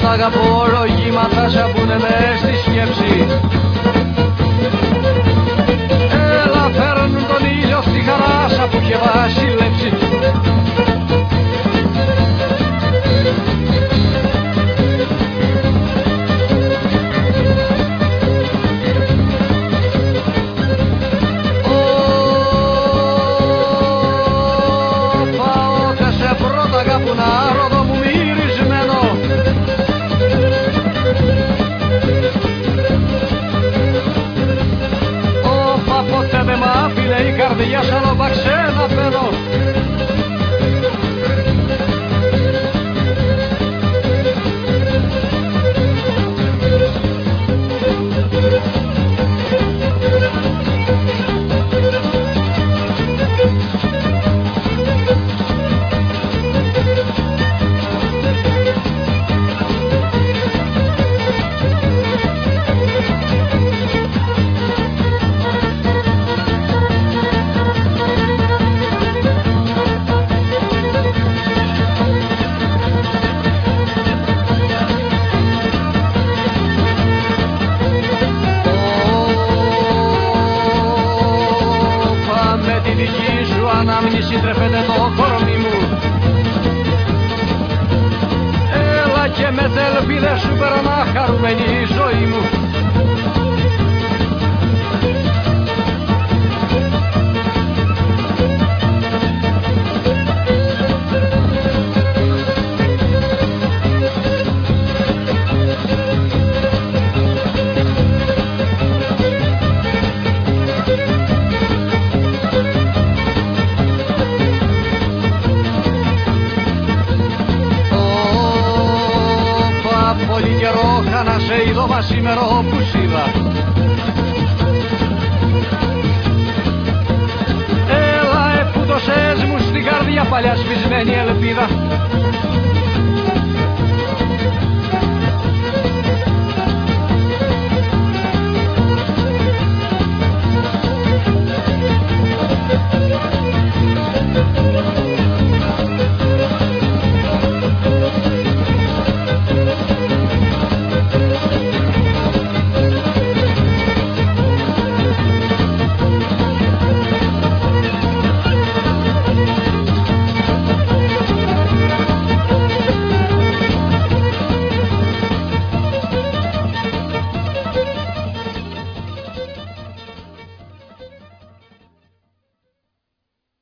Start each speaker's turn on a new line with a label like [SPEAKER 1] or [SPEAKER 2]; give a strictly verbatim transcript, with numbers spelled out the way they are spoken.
[SPEAKER 1] πρώτα αγαπώ, λογήματα σαμπούνε μες στη σκέψη. Έλα φέρνουν τον ήλιο στη χαράσα που είχε βασιλέψει. Η καρδιά σαν όπα ξένα παιδό. Ανάμνηση τρέφεται το κορμί μου. Έλα και με ελπίδες σου περνά χαρούμενη η ζωή μου. Πολύ καιρό χάνα σε είδω μα σήμερα που σ' είδα. Έλα εφούτωσες μου στην καρδιά παλιά σβησμένη ελπίδα.